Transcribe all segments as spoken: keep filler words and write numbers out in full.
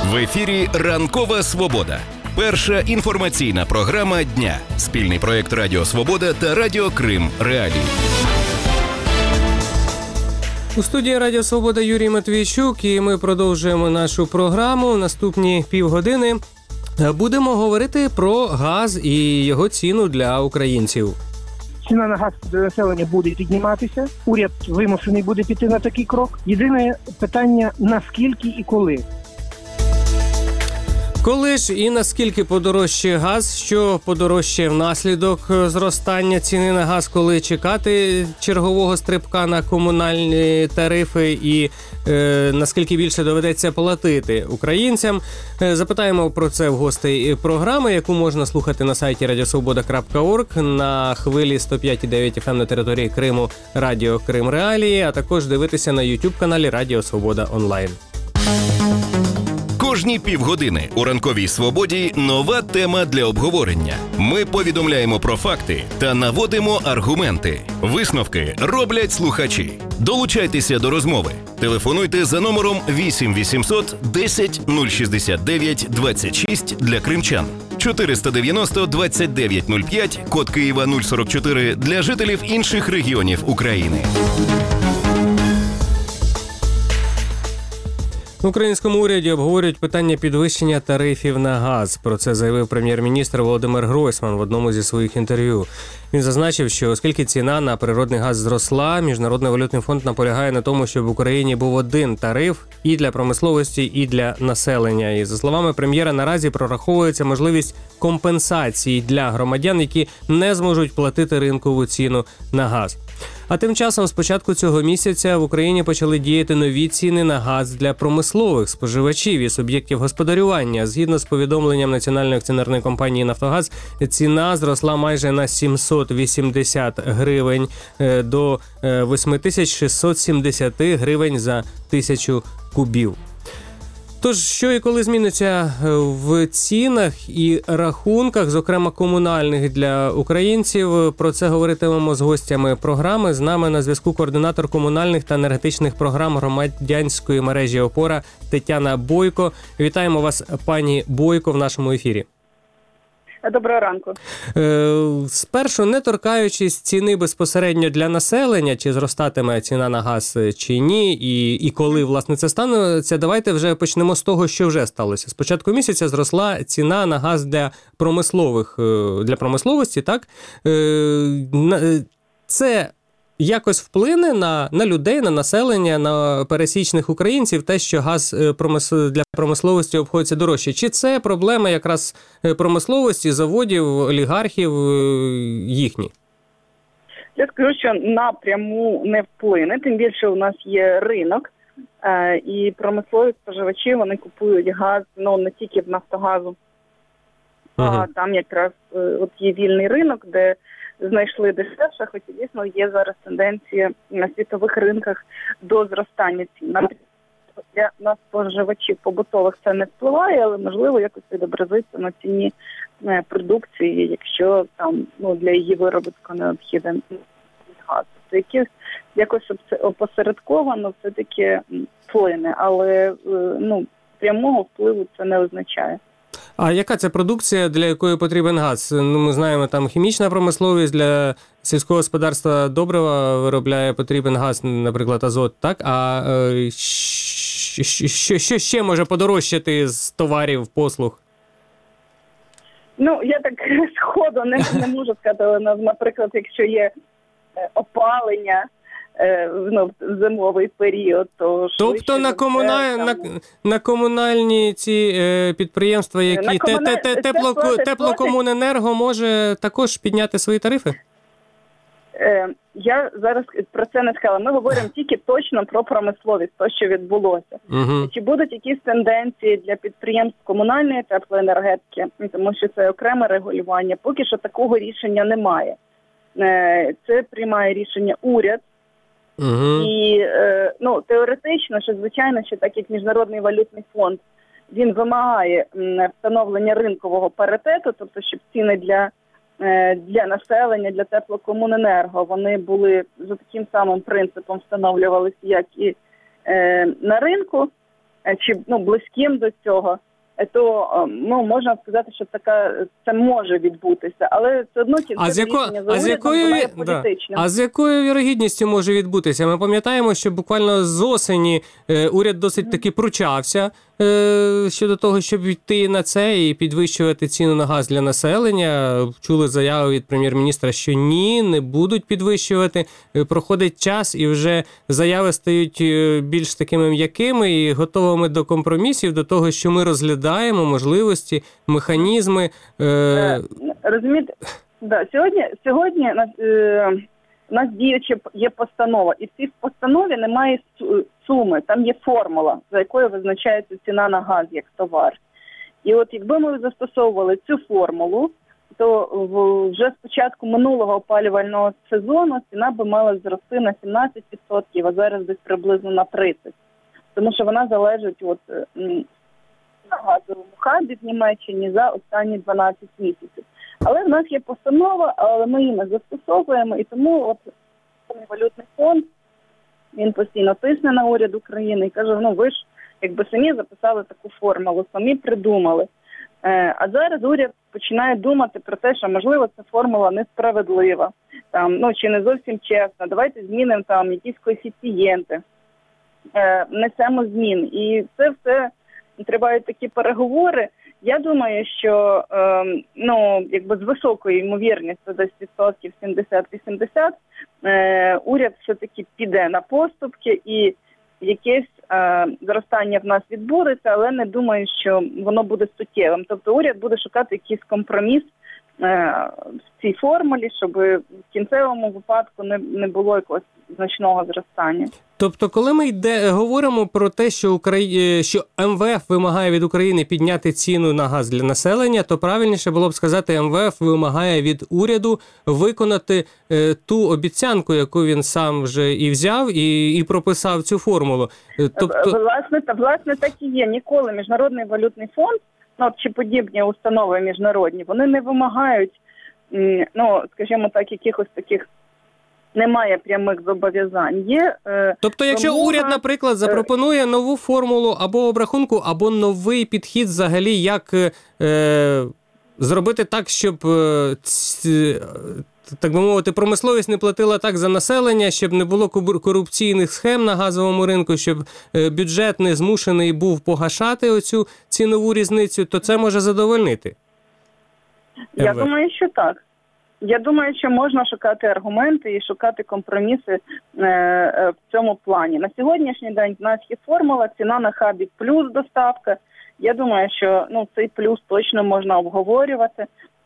В ефірі «Ранкова Свобода». Перша інформаційна програма дня. Спільний проєкт Радіо Свобода та Радіо Крим Реалії. У студії Радіо Свобода Юрій Матвійчук, і ми продовжуємо нашу програму. Наступні півгодини будемо говорити про газ і його ціну для українців. Ціна на газ для населення буде підніматися. Уряд вимушений буде піти на такий крок. Єдине питання – наскільки і коли. Коли ж і наскільки подорожчає газ, що подорожчає внаслідок зростання ціни на газ, коли чекати чергового стрибка на комунальні тарифи і е, наскільки більше доведеться платити українцям. Е, запитаємо про це в гостей програми, яку можна слухати на сайті радіосвобода крапка орг, на хвилі сто п'ять і дев'ять еф ем на території Криму Радіо Крим Реалії, а також дивитися на ютуб-каналі Радіо Свобода онлайн. Кожні півгодини у «Ранковій Свободі» нова тема для обговорення. Ми повідомляємо про факти та наводимо аргументи. Висновки роблять слухачі. Долучайтеся до розмови. Телефонуйте за номером вісім вісімсот десять нуль шістдесят дев'ять двадцять шість для кримчан. чотириста дев'яносто двадцять дев'ять нуль п'ять, код Києва нуль сорок чотири для жителів інших регіонів України. В українському уряді обговорюють питання підвищення тарифів на газ. Про це заявив прем'єр-міністр Володимир Гройсман в одному зі своїх інтерв'ю. Він зазначив, що оскільки ціна на природний газ зросла, Міжнародний валютний фонд наполягає на тому, щоб в Україні був один тариф і для промисловості, і для населення. І, за словами прем'єра, наразі прораховується можливість компенсації для громадян, які не зможуть платити ринкову ціну на газ. А тим часом з початку цього місяця в Україні почали діяти нові ціни на газ для промислових споживачів і суб'єктів господарювання. Згідно з повідомленням Національної акціонерної компанії «Нафтогаз», ціна зросла майже на сімсот вісімдесят гривень до вісім тисяч шістсот сімдесят гривень за тисячу кубів. Тож, що і коли зміниться в цінах і рахунках, зокрема комунальних для українців, про це говоритимемо з гостями програми. З нами на зв'язку координатор комунальних та енергетичних програм громадянської мережі «Опора» Тетяна Бойко. Вітаємо вас, пані Бойко, в нашому ефірі. Доброго ранку. Е, спершу, не торкаючись ціни безпосередньо для населення, чи зростатиме ціна на газ, чи ні, і, і коли, власне, це станеться, давайте вже почнемо з того, що вже сталося. З початку місяця зросла ціна на газ для промислових, для промисловості, так? Е, це якось вплине на, на людей, на населення, на пересічних українців, те, що газ промис... для промисловості обходиться дорожче? Чи це проблема якраз промисловості, заводів, олігархів їхні? Я скажу, що напряму не вплине, тим більше у нас є ринок, і промислові споживачі, вони купують газ, ну, не тільки в «Нафтогазу», а там якраз от є вільний ринок, де знайшли дешевше, хоча дійсно є зараз тенденція на світових ринках до зростання цін. Для нас, споживачів побутових, це не впливає, але можливо якось відобразиться на ціні продукції, якщо там, ну, для її виробітку необхіден газ. Це якось, якось опосередковано все-таки вплине, але ну, прямого впливу це не означає. А яка це продукція, для якої потрібен газ? Ну, ми знаємо, там хімічна промисловість, для сільського господарства добрива виробляє потрібен газ, наприклад, азот, так? А е, що, що ще може подорожчати з товарів, послуг? Ну, я так сходу не, не можу сказати, але, наприклад, якщо є опалення, ну, в зимовий період, то... Тобто на, комуналь... там... на, на комунальні ці е, підприємства, які... Комуна... Те, те, те, тепло... тепло... Теплокомуненерго може також підняти свої тарифи? Е, я зараз про це не сказала. Ми говоримо тільки точно про промисловість, то, що відбулося. Угу. Чи будуть якісь тенденції для підприємств комунальної теплоенергетики, тому що це окреме регулювання. Поки що такого рішення немає. Е, це приймає рішення уряд. Uh-huh. І, е, ну, теоретично, що, звичайно, що так як Міжнародний валютний фонд, він вимагає м, встановлення ринкового паритету, тобто, щоб ціни для, е, для населення, для теплокомуненерго, вони були за таким самим принципом встановлювалися, як і е, на ринку. чи ну, близьким до цього, то ну, можна сказати, що така, це може відбутися. Але все одно кінцеве а з яко... рішення за а з урядом якою... є да. політичним. А з якою вірогідністю може відбутися? Ми пам'ятаємо, що буквально з осені е, уряд досить таки пручався е, щодо того, щоб йти на це і підвищувати ціну на газ для населення. Чули заяву від прем'єр-міністра, що ні, не будуть підвищувати. Е, проходить час і вже заяви стають більш такими м'якими і готовими до компромісів, до того, що ми розглядаємо можливості, механізми. Е... Розумієте, да, сьогодні, сьогодні е, у нас діюча є постанова, і в цій постанові немає суми, там є формула, за якою визначається ціна на газ як товар. І от якби ми застосовували цю формулу, то в, вже з початку минулого опалювального сезону ціна би мала зрости на сімнадцять відсотків, а зараз десь приблизно на тридцять відсотків. Тому що вона залежить от, на газовому хабі в Німеччині за останні дванадцять місяців. Але в нас є постанова, але ми її не застосовуємо, і тому от валютний фонд, він постійно тисне на уряд України і каже, ну ви ж якби самі записали таку формулу, самі придумали. Е, а зараз уряд починає думати про те, що можливо ця формула несправедлива, там, ну чи не зовсім чесна, давайте змінимо там якісь коефіцієнти, е, внесемо зміни. І це все тривають такі переговори. Я думаю, що е, ну, якби з високою ймовірністю, десь відсотків сімдесят-вісімдесят, е, уряд все-таки піде на поступки і якесь е, зростання в нас відбудеться, але не думаю, що воно буде суттєвим. Тобто уряд буде шукати якийсь компроміс е, в цій формулі, щоб в кінцевому випадку не, не було якогось значного зростання. Тобто, коли ми йде, говоримо про те, що, Украї... що ем ве еф вимагає від України підняти ціну на газ для населення, то правильніше було б сказати, ем ве еф вимагає від уряду виконати е, ту обіцянку, яку він сам вже і взяв, і, і прописав цю формулу. Тобто... Власне, та, власне, так і є. Ніколи Міжнародний валютний фонд, ну, чи подібні установи міжнародні, вони не вимагають, ну, скажімо так, якихось таких немає прямих зобов'язань. Є, е, тобто, якщо вимога... уряд, наприклад, запропонує нову формулу або обрахунку, або новий підхід взагалі, як е, зробити так, щоб, е, ц, так би мовити, промисловість не платила так за населення, щоб не було корупційних схем на газовому ринку, щоб е, бюджет не змушений був погашати оцю цінову різницю, то це може задовольнити? Я думаю, що так. Я думаю, що можна шукати аргументи і шукати компроміси е, е, в цьому плані. На сьогоднішній день в нас є формула, ціна на хабі плюс доставка. Я думаю, що ну, цей плюс точно можна обговорювати,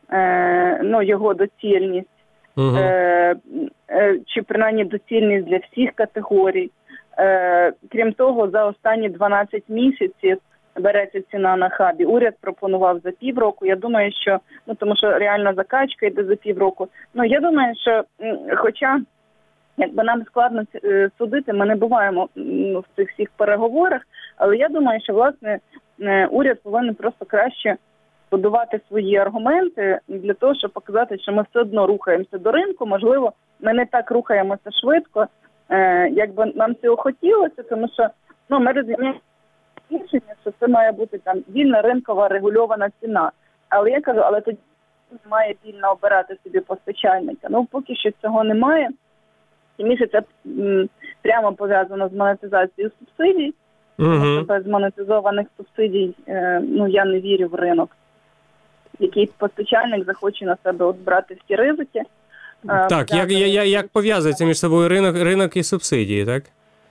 е, ну, його доцільність, угу. е, е, чи принаймні доцільність для всіх категорій. Е, крім того, за останні дванадцять місяців береться ціна на хабі. Уряд пропонував за півроку. Я думаю, що, ну, тому що реальна закачка йде за півроку. Ну, я думаю, що, хоча, якби нам складно судити, ми не буваємо ну, в цих всіх переговорах, але я думаю, що, власне, уряд повинен просто краще будувати свої аргументи для того, щоб показати, що ми все одно рухаємося до ринку. Можливо, ми не так рухаємося швидко, як би нам цього хотілося, тому що, ну, ми розуміємо, рішення, що це має бути там вільна ринкова регульована ціна. Але я кажу, але тоді має вільно обирати собі постачальника. Ну, поки що цього немає. Тим більше це м, прямо пов'язано з монетизацією субсидій. Uh-huh. Без монетизованих субсидій, е, ну, я не вірю в ринок. Який постачальник захоче на себе от брати всі ризики. Е, так, як, як, як пов'язується між собою ринок, ринок і субсидії, так?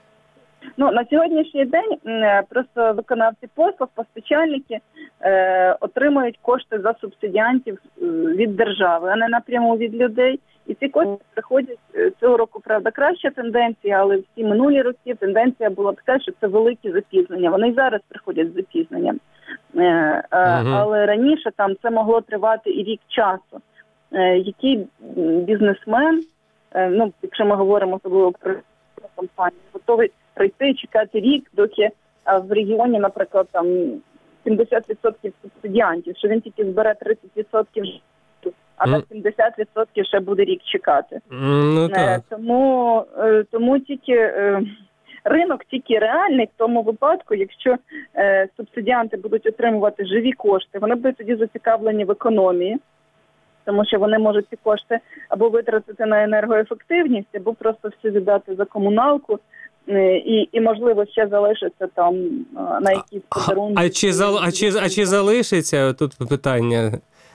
Ну, на сьогоднішній день просто виконавці послуг, постачальники е, отримують кошти за субсидіантів від держави, а не напряму від людей. І ці кошти приходять цього року, правда, краща тенденція, але всі минулі роки тенденція була така, що це великі запізнення. Вони і зараз приходять з запізненням. Е, е, угу. Але раніше там це могло тривати і рік часу. Е, який бізнесмен, е, ну, якщо ми говоримо особливо про компанію, готовий прийти і чекати рік, доки в регіоні, наприклад, там сімдесят відсотків субсидіантів, що він тільки збере тридцять відсотків, а на сімдесят відсотків ще буде рік чекати. Ну, так. Тому, тому тільки ринок тільки реальний в тому випадку, якщо е, субсидіанти будуть отримувати живі кошти, вони будуть тоді зацікавлені в економії, тому що вони можуть ці кошти або витратити на енергоефективність, або просто всі віддати за комуналку, і, і можливо, ще залишиться там на якісь подарунки. А, а, чи, зал, а, чи, а чи залишиться? Тут питання.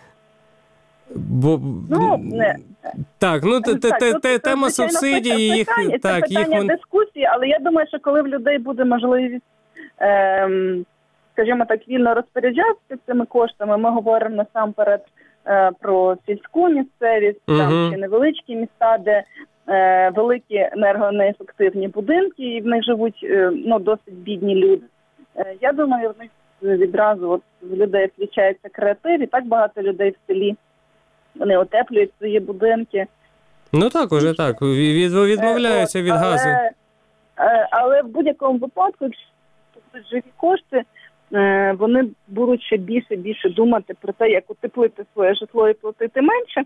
Бо, ну, не. Так, ну так, те, те, ну, те, це, тема звичайно, субсидій, їх, питання, так, це питання їх... дискусії, але я думаю, що коли в людей буде можливість, ем, скажімо так, вільно розпоряджатися цими коштами, ми говоримо насамперед е, про сільську місцевість, угу. там, чи невеличкі міста, де е, великі енергонеефективні будинки, і в них живуть е, ну, досить бідні люди. Е, я думаю, в них відразу от, в людей включається креатив, і так багато людей в селі. Вони отеплюють свої будинки. Ну так, уже так, від, відмовляються від але, газу. Але в будь-якому випадку, якщо тут живі кошти, вони будуть ще більше-більше думати про те, як утеплити своє житло і платити менше,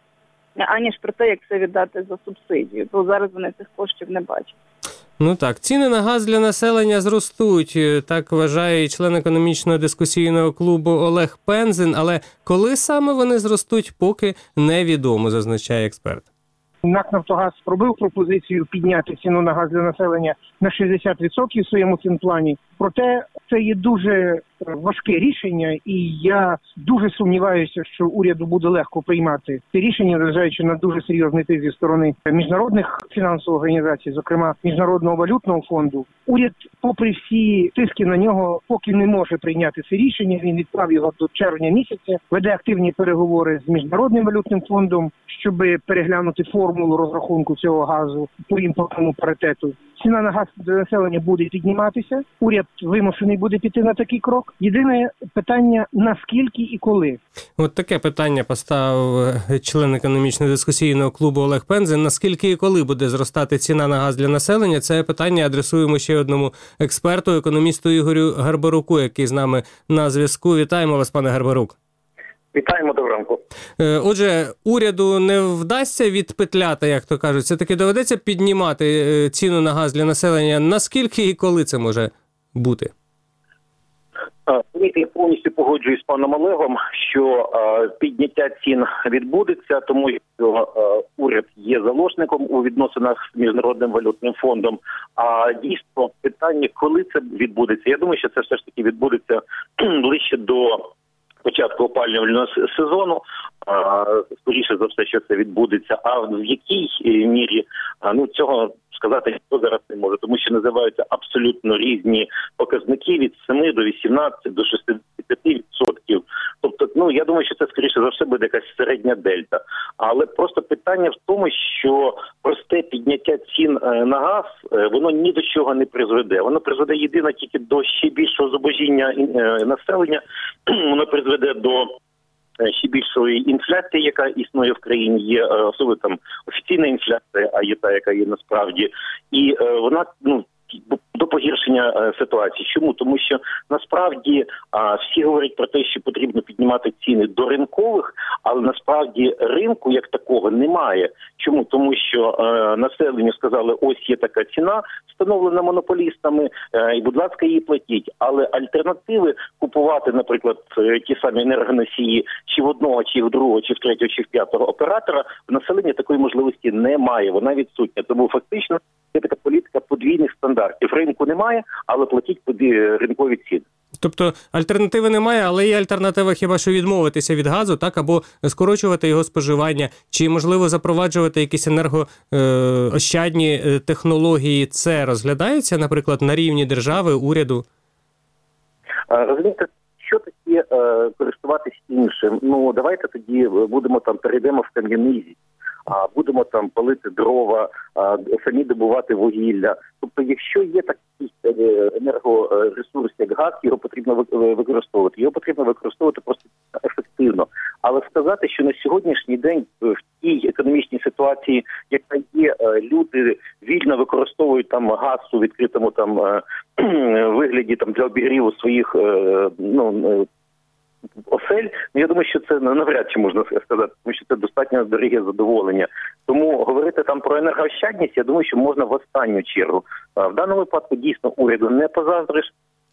аніж про те, як це віддати за субсидію. Бо зараз вони цих коштів не бачать. Ну так, ціни на газ для населення зростуть, так вважає і член економічного дискусійного клубу Олег Пензин, але коли саме вони зростуть, поки невідомо, зазначає експерт. НАК «Нафтогаз» робив пропозицію підняти ціну на газ для населення на шістдесят відсотків в своєму фінплані. Проте це є дуже важке рішення, і я дуже сумніваюся, що уряду буде легко приймати це рішення, зважаючи на дуже серйозний тиск зі сторони міжнародних фінансових організацій, зокрема Міжнародного валютного фонду. Уряд, попри всі тиски на нього, поки не може прийняти це рішення. Він відправ його до червня місяця, веде активні переговори з Міжнародним валютним фондом, щоб переглянути формулу розрахунку цього газу по імпортному паритету. Ціна на газ для населення буде підніматися, уряд вимушений буде піти на такий крок. Єдине питання, наскільки і коли. От таке питання поставив член економічно дискусійного клубу Олег Пензин. Наскільки і коли буде зростати ціна на газ для населення? Це питання адресуємо ще одному експерту, економісту Ігорю Гарбаруку, який з нами на зв'язку. Вітаємо вас, пане Гарбарук. Вітаємо, доброго ранку. Отже, уряду не вдасться відпетляти, як то кажуть, все-таки доведеться піднімати ціну на газ для населення. Наскільки і коли це може бути? Я повністю погоджуюсь з паном Олегом, що е, підняття цін відбудеться, тому що е, уряд є заложником у відносинах з Міжнародним валютним фондом. А дійсно питання, коли це відбудеться, я думаю, що це все ж таки відбудеться ближче до початку опалювального сезону. Скоріше за все, що це відбудеться. А в якій мірі, ну цього сказати ніхто зараз не може, тому що називаються абсолютно різні показники від семи до вісімнадцяти до шістдесяти відсотків. Тобто, ну я думаю, що це скоріше за все буде якась середня дельта. Але просто питання в тому, що просте підняття цін на газ, воно ні до чого не призведе. Воно призведе єдине тільки до ще більшого зубожіння населення. Воно призведе до ще більшої інфляції, яка існує в країні, є особливо там офіційна інфляція, а є та, яка є насправді, і е, вона ну до погіршення е, ситуації. Чому? Тому що насправді а, всі говорять про те, що потрібно піднімати ціни до ринкових, але насправді ринку як такого немає. Чому? Тому що е, населенню сказали, ось є така ціна, встановлена монополістами, е, і, будь ласка, її платіть. Але альтернативи купувати, наприклад, ті самі енергоносії чи в одного, чи в другого, чи в третього, чи в п'ятого оператора, в населення такої можливості немає, вона відсутня. Тому фактично це така політика подвійних стандартів. Ринку немає, але платіть ринкові ціни. Тобто альтернативи немає, але є альтернатива хіба що відмовитися від газу, так, або скорочувати його споживання, чи, можливо, запроваджувати якісь енергоощадні технології. Це розглядається, наприклад, на рівні держави, уряду? Розумієте, що таке е, користуватись іншим? Ну, давайте тоді будемо там, перейдемо в кам'янизі. А будемо там палити дрова, а, самі добувати вугілля. Тобто, якщо є такий енергоресурс, як газ, його потрібно використовувати. Його потрібно використовувати просто ефективно. Але сказати, що на сьогоднішній день в тій економічній ситуації, яка є, люди вільно використовують там газ у відкритому там вигляді там для обігріву своїх ну осель, ну, я думаю, що це навряд чи можна сказати, тому що це достатньо дороге задоволення. Тому говорити там про енергоощадність, я думаю, що можна в останню чергу. В даному випадку дійсно уряду не позаздриш.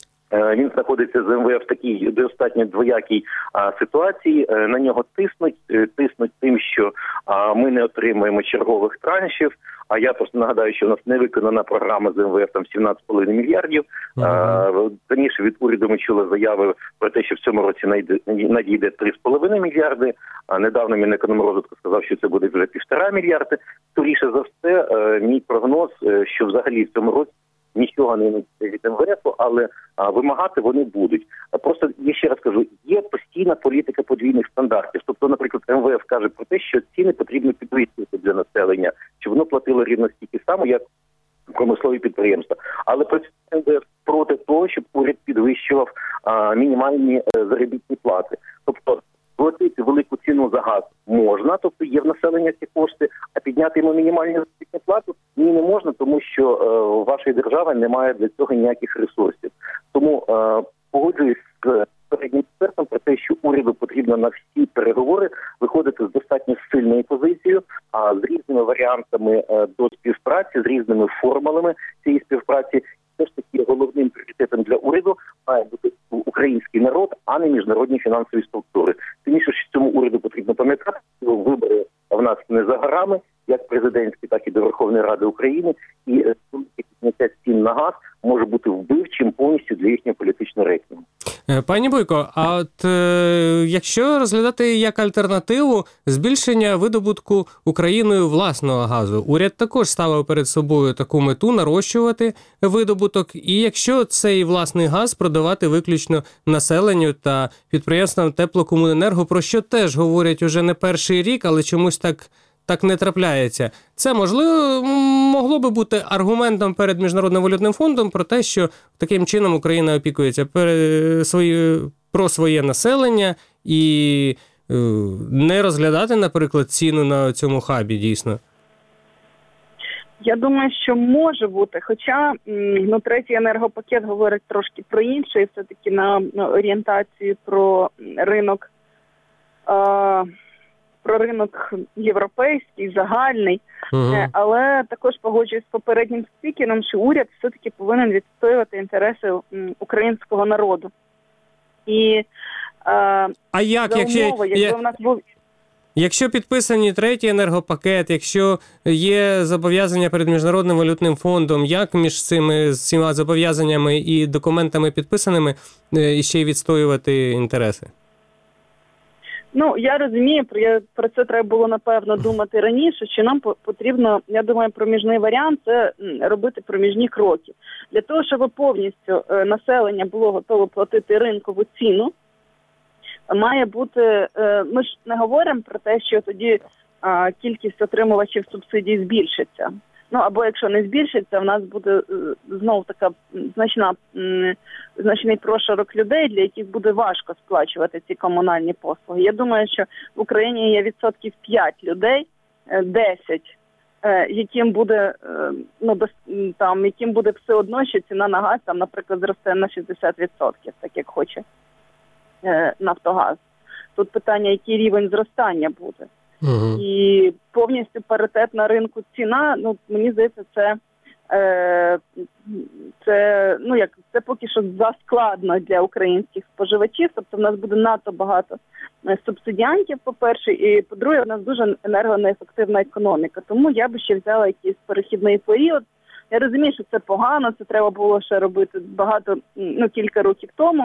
Він знаходиться з ем ве еф в такій достатньо двоякій а, ситуації. На нього тиснуть, тиснуть тим, що а, ми не отримуємо чергових траншів. А я просто нагадаю, що у нас не виконана програма з ем ве еф там сімнадцять з половиною мільярдів. Uh-huh. Раніше від уряду ми чули заяви про те, що в цьому році надійде три з половиною мільярди. А недавно Мінекономрозвитку сказав, що це буде вже півтора мільярди. Скоріше за все, мій прогноз, що взагалі в цьому році нічого не надійде від ем ве еф, але а, вимагати вони будуть. А просто, я ще раз кажу, є постійна політика подвійних стандартів. Тобто, наприклад, ем ве еф каже про те, що ціни потрібно підвищувати для населення, щоб воно платило рівно стільки само, як промислові підприємства. Але при цьому ем ве еф проти того, щоб уряд підвищував а, мінімальні а, заробітні плати. Тобто, платити велику ціну за газ можна, тобто є в населення ці кошти, а підняти йому мінімальну заробітну плату ні, не можна, тому що е, у вашої держави немає для цього ніяких ресурсів. Тому е, погоджуюсь з переднім експертом про те, що уряду потрібно на всі переговори виходити з достатньо сильною позицією, а з різними варіантами е, до співпраці, з різними формулами цієї співпраці. Все ж таки головним пріоритетом для уряду має бути український народ, а не міжнародні фінансові структури. Тим більше, що цьому уряду потрібно пам'ятати, що вибори в нас не за горами, як президентські, так і до Верховної Ради України, і підняття цін на газ може бути вбивчим повністю для їхнього політичного рейтингу. Пані Бойко, а от е, якщо розглядати як альтернативу збільшення видобутку Україною власного газу, уряд також ставив перед собою таку мету нарощувати видобуток, і якщо цей власний газ продавати виключно населенню та підприємствам теплокомуненерго, про що теж говорять уже не перший рік, але чомусь так так не трапляється. Це, можливо, могло би бути аргументом перед Міжнародним валютним фондом про те, що таким чином Україна опікується про своє населення і не розглядати, наприклад, ціну на цьому хабі, дійсно. Я думаю, що може бути, хоча ну, третій енергопакет говорить трошки про інше, і все-таки на орієнтацію про ринок а, про ринок європейський, загальний, uh-huh. але також погоджуюсь з попереднім спікером, що уряд все-таки повинен відстоювати інтереси українського народу. І а, а як, за якщо, умови, якби я... в нас був... Якщо підписані третій енергопакет, якщо є зобов'язання перед Міжнародним валютним фондом, як між цими всіма зобов'язаннями і документами підписаними ще й відстоювати інтереси? Ну, я розумію, про, про це треба було, напевно, думати раніше, що нам потрібно, я думаю, проміжний варіант – це робити проміжні кроки. Для того, щоб повністю населення було готове платити ринкову ціну, має бути, ми ж не говоримо про те, що тоді а, кількість отримувачів субсидій збільшиться. Ну, або якщо не збільшиться, в нас буде знову така значна, значний прошарок людей, для яких буде важко сплачувати ці комунальні послуги. Я думаю, що в Україні є відсотків п'ять людей, десять, яким буде, ну, там, яким буде все одно, що ціна на газ, там, наприклад, зросте на шістдесят відсотків, так як хоче Нафтогаз. Тут питання, який рівень зростання буде. Uh-huh. І повністю паритет на ринку ціна, ну, мені здається, це, е, це, ну, як, це поки що заскладно для українських споживачів. Тобто в нас буде надто багато субсидіантів, по-перше, і, по-друге, в нас дуже енергонеефективна економіка. Тому я би ще взяла якийсь перехідний період. Я розумію, що це погано, це треба було ще робити багато, ну, кілька років тому.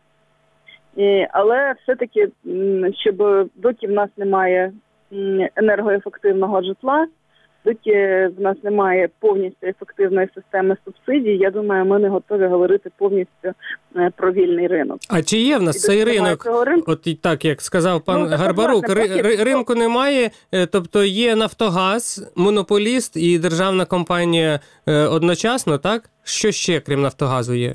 І, але все-таки, щоб доки в нас немає енергоефективного житла, доки в нас немає повністю ефективної системи субсидій, я думаю, ми не готові говорити повністю про вільний ринок. А чи є в нас і цей ринок? ринку? От і так, як сказав пан ну, Гарбарук, ри- ри- ринку немає, тобто є Нафтогаз, монополіст і державна компанія одночасно, так? Що ще, крім Нафтогазу, є?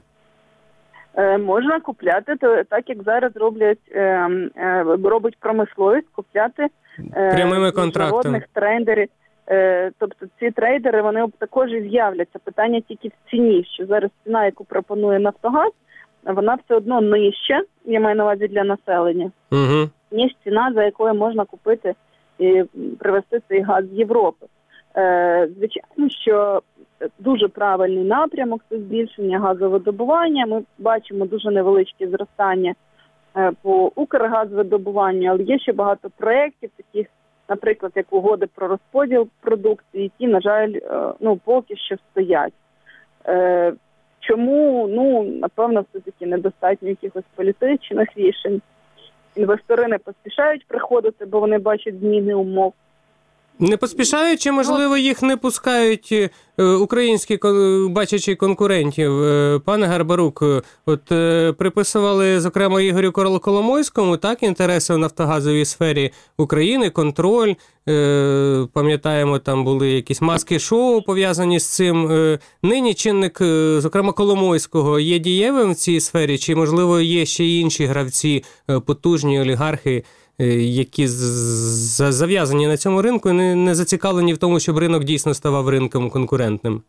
Можна купляти, так як зараз роблять, робить промисловість, купляти прямими контрактами трейдерів. Тобто ці трейдери, вони також і з'являться. Питання тільки в ціні, що зараз ціна, яку пропонує Нафтогаз, вона все одно нижча, я маю на увазі для населення, Угу. ніж ціна, за якою можна купити і привезти цей газ з Європи. Е, звичайно, що дуже правильний напрямок – це збільшення газовидобування. Ми бачимо дуже невеличке зростання е, по Укргазвидобуванню, але є ще багато проєктів, таких, наприклад, як угоди про розподіл продукції, які, на жаль, е, ну, поки що стоять. Е, чому? Ну, напевно, все-таки недостатньо якихось політичних рішень. Інвестори не поспішають приходити, бо вони бачать зміни умов. Не поспішають, чи, можливо, їх не пускають е, українські, кон- бачачи конкурентів? Е, Пане Гарбарук, е, от е, приписували, зокрема, Ігорю Кол- Коломойському, так, інтереси в нафтогазовій сфері України, контроль. Е, Пам'ятаємо, там були якісь маски-шоу пов'язані з цим. Е, Нині чинник, е, зокрема, Коломойського, є дієвим в цій сфері? Чи, можливо, є ще й інші гравці, е, потужні олігархи, які зав'язані на цьому ринку і не, не зацікавлені в тому, щоб ринок дійсно ставав ринком конкурентним?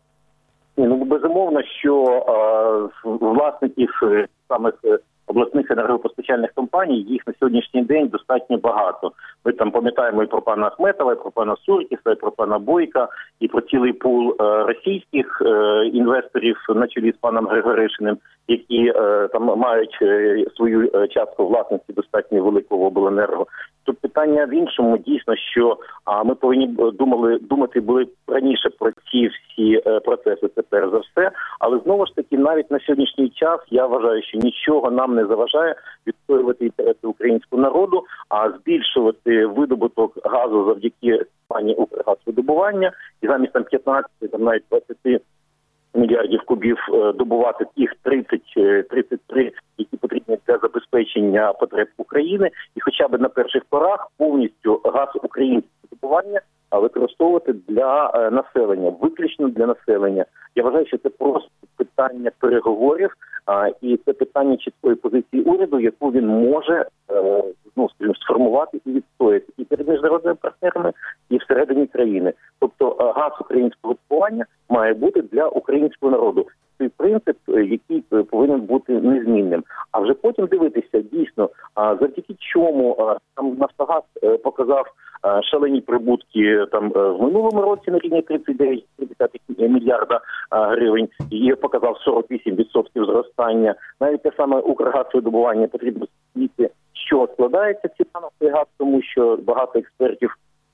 Ні, ну безумовно, що е, власників е, самих е, обласних енергопостачальних компаній, їх на сьогоднішній день достатньо багато. Ми там пам'ятаємо і про пана Ахметова, і про пана Суркіса, і про пана Бойка, і про цілий пул е, російських е, інвесторів на чолі з паном Григоришиним, які е, там мають е, свою е, частку власності достатньо великого обленерго. Тут питання в іншому, дійсно, що а, ми повинні думали, думати були раніше про ці всі е, процеси, це перш за все, але знову ж таки навіть на сьогоднішній час я вважаю, що нічого нам не заважає відстоювати інтереси українського народу, а збільшувати видобуток газу завдяки компанії «Укргазвидобування» і замість там п'ятнадцяти, там навіть двадцяти мільярдів кубів добувати тих тридцять тридцять три, які потрібні для забезпечення потреб України, і хоча б на перших порах повністю газ українського добування використовувати для населення, виключно для населення. Я вважаю, що це просто питання переговорів, і це питання чіткої позиції уряду, яку він може, ну, скажімо, сформувати і відстояти і перед міжнародними партнерами, і всередині країни. Тобто газ українського добування має бути для українського народу. Цей принцип, який повинен бути незмінним. А вже потім дивитися, дійсно, завдяки чому там Нафтогаз показав шалені прибутки там в минулому році на рівні тридцять дев'ять мільярда гривень і показав сорок вісім відсотків зростання. Навіть те саме Укргазвидобування потрібно змінити, що складається ціна на цей газ, тому що багато експертів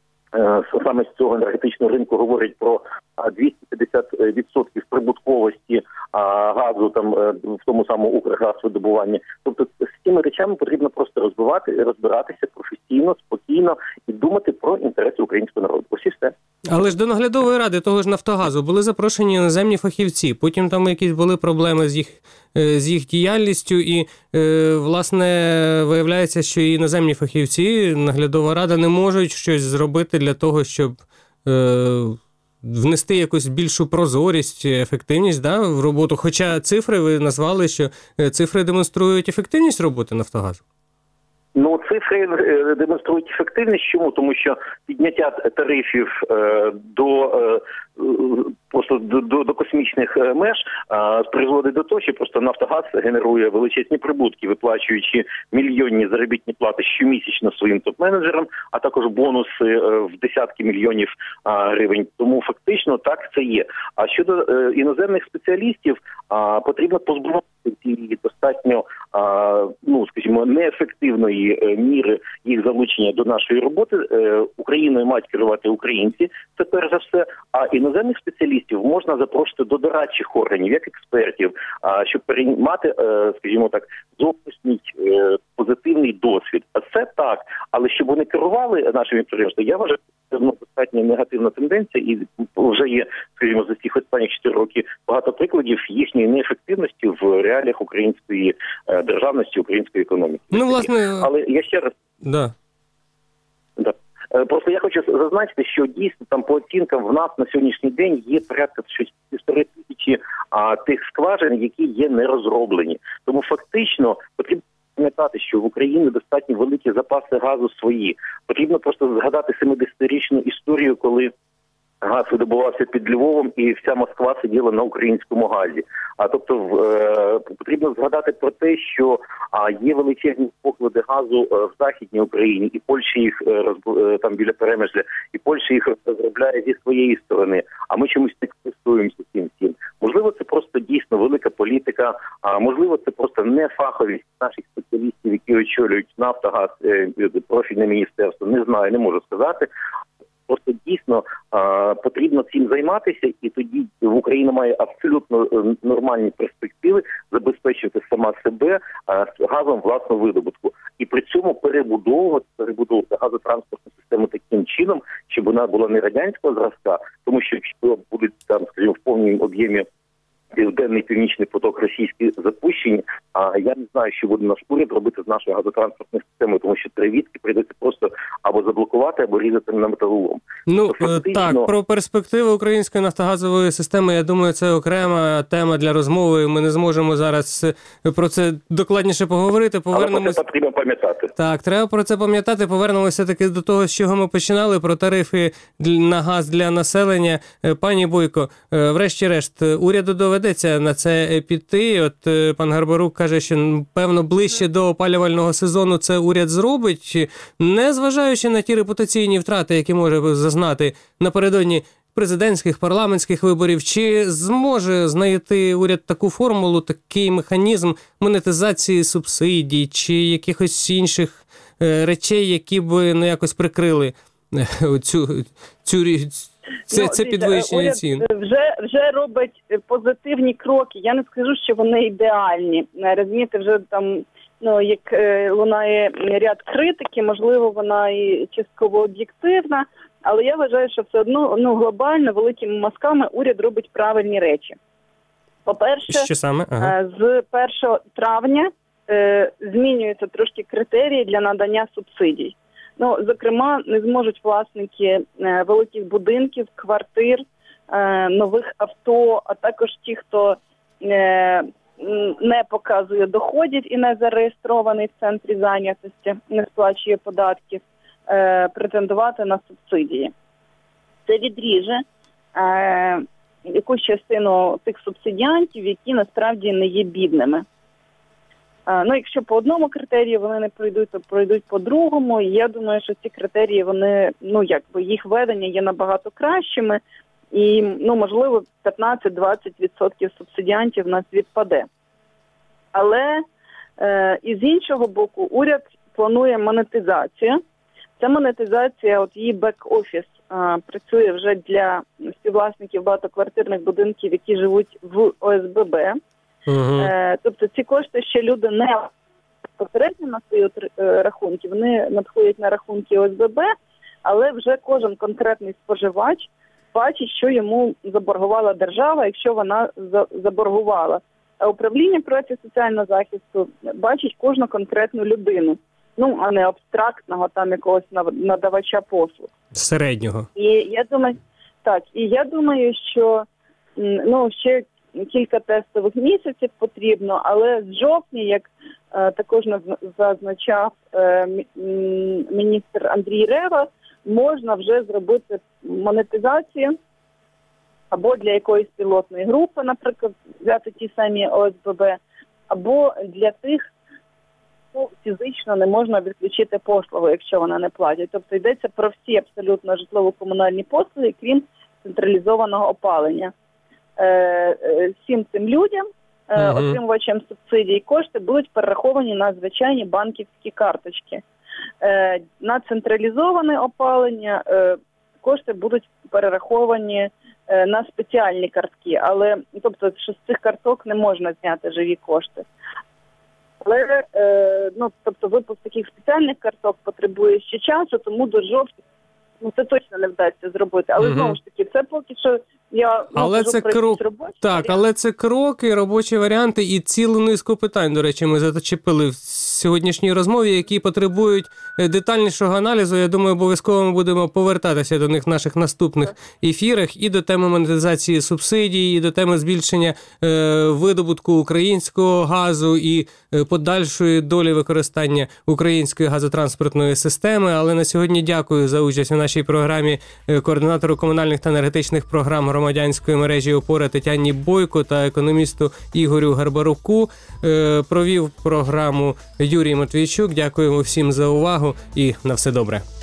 саме з цього енергетичного ринку говорять про двісті п'ятдесят відсотків прибутковості газу там в тому самому Укргазвидобуванні. Тобто з цими речами потрібно просто розбивати, розбиратися професійно, спокійно і думати про інтереси українського народу. Ось і все. Але ж до наглядової ради того ж «Нафтогазу» були запрошені іноземні фахівці. Потім там якісь були проблеми з їх, з їх діяльністю. І, власне, виявляється, що і іноземні фахівці, наглядова рада не можуть щось зробити для того, щоб внести якусь більшу прозорість, ефективність, да, в роботу. Хоча цифри ви назвали, що цифри демонструють ефективність роботи «Нафтогазу». Ну, цифри демонструють ефективність. Чому? Тому що підняття тарифів е, до е, просто до, до, до космічних меж е, призводить до того, що просто Нафтогаз генерує величезні прибутки, виплачуючи мільйонні заробітні плати щомісячно своїм топ-менеджерам, а також бонуси е, в десятки мільйонів е, гривень. Тому фактично так це є. А щодо е, іноземних спеціалістів, е, потрібно позбуватися цієї достатньо, е, ну, скажімо, неефективної міри їх залучення до нашої роботи. Україною мають керувати українці, це перш за все, а іноземних спеціалістів можна запрошувати до дорадчих органів, як експертів, щоб переймати, скажімо так, зовнішній позитивний досвід. А це так, але щоб вони керували нашими підприємствами, я вважаю, це ну, достатньо негативна тенденція, і вже є, скажімо, за ці останні чотири роки багато прикладів їхньої неефективності в реаліях української державності, української економіки. Ну, власне... Але я ще раз... Да. Да. Просто я хочу зазначити, що дійсно там по оцінкам в нас на сьогоднішній день є порядка півтори тисячі а, тих скважин, які є не розроблені. Тому фактично потрібно пам'ятати, що в Україні достатньо великі запаси газу свої. Потрібно просто згадати семидесятирічну історію, коли газ видобувався під Львовом і вся Москва сиділа на українському газі. А тобто в, е, потрібно згадати про те, що а, є величезні поклади газу в Західній Україні, і Польща їх розб... там біля Перемишля, і Польща їх розробляє зі своєї сторони, а ми чомусь не користуємося цим всім. Можливо, це просто дійсно велика політика, а можливо, це просто нефаховість наших спеціалістів, які очолюють Нафтогаз, профільне міністерство. Не знаю, не можу сказати. Просто дійсно а, потрібно цим займатися, і тоді Україна має абсолютно нормальні перспективи забезпечити сама себе а, газом власного видобутку. І при цьому перебудовувати, перебудовувати газотранспортну систему таким чином, щоб вона була не радянського зразка, тому що якщо будуть там, скажімо, в повному об'ємі Південний, Північний поток російські запущені, а я не знаю, що буде наш уряд робити з нашою газотранспортною системою, тому що три відки прийдеться просто або заблокувати, або різати на металолом. Ну, фактично... так, про перспективи української нафтогазової системи, я думаю, це окрема тема для розмови. Ми не зможемо зараз про це докладніше поговорити. Повернемось... Але про це потрібно пам'ятати. Так, треба про це пам'ятати. Повернемося таки до того, з чого ми починали, про тарифи на газ для населення. Пані Бойко, врешті-решт, уряду доведеться на це піти. От пан Гарбарук каже, що, певно, ближче до опалювального сезону це уряд зробить, не зважаючи на ті репутаційні втрати, які може зазнати напередодні президентських, парламентських виборів. Чи зможе знайти уряд таку формулу, такий механізм монетизації субсидій чи якихось інших речей, які б ну, якось прикрили цю, цю, це, ну, це підвищення уряд цін? Вже, вже робить позитивні кроки. Я не скажу, що вони ідеальні. Розумієте, вже там, ну, як е, лунає ряд критики, можливо, вона і частково об'єктивна, але я вважаю, що все одно ну, глобально, великими мазками уряд робить правильні речі. По-перше, що саме? Ага. з першого травня е, змінюються трошки критерії для надання субсидій. Ну, зокрема, не зможуть власники е, великих будинків, квартир, е, нових авто, а також ті, хто е, не показує доходів і не зареєстрований в центрі зайнятості, не сплачує податків, е, претендувати на субсидії. Це відріже е, якусь частину тих субсидіантів, які насправді не є бідними. Ну, якщо по одному критерію вони не пройдуть, то пройдуть по другому. І я думаю, що ці критерії, вони, ну, якби їх ведення є набагато кращими. І, ну, можливо, п'ятнадцять-двадцять відсотків субсидіантів в нас відпаде. Але е, і з іншого боку, уряд планує монетизацію. Ця монетизація, от її бек-офіс е, працює вже для співвласників багатоквартирних будинків, які живуть в О С Б Б. Uh-huh. Е, тобто ці кошти ще люди не безпосередньо на свої е, рахунки, вони надходять на рахунки О С Б Б, але вже кожен конкретний споживач бачить, що йому заборгувала держава, якщо вона за, заборгувала. А управління праці соціального захисту бачить кожну конкретну людину, ну, а не абстрактного там якогось надавача послуг. Середнього. І я думаю, так, і я думаю, що ну, ще кілька тестових місяців потрібно, але з жовтня, як е, також зазначав е, міністр Андрій Рева, можна вже зробити монетизацію або для якоїсь пілотної групи, наприклад, взяти ті самі О С Б Б, або для тих, хто фізично не можна відключити послугу, якщо вона не платить. Тобто йдеться про всі абсолютно житлово-комунальні послуги, крім централізованого опалення. Всім цим людям, uh-huh. отримувачам субсидій, кошти будуть перераховані на звичайні банківські карточки. На централізоване опалення кошти будуть перераховані на спеціальні картки, але тобто що з цих карток не можна зняти живі кошти. Але ну, тобто випуск таких спеціальних карток потребує ще часу, тому до жовтня ну, це точно не вдасться зробити. Але, угу. знову ж таки, це поки що я але це крок, робочі так, варіанти. Але це кроки, робочі варіанти і цілу низку питань, до речі, ми зачепили в сьогоднішній розмові, які потребують детальнішого аналізу. Я думаю, обов'язково ми будемо повертатися до них в наших наступних ефірах і до теми монетизації субсидій, і до теми збільшення е, видобутку українського газу і е, подальшої долі використання української газотранспортної системи. Але на сьогодні дякую за участь у нашій програмі е, координатору комунальних та енергетичних програм громадянської мережі «Опора» Тетяні Бойко та економісту Ігорю Гарбаруку. Е, провів програму Юрій Матвійчук. Дякуємо всім за увагу і на все добре.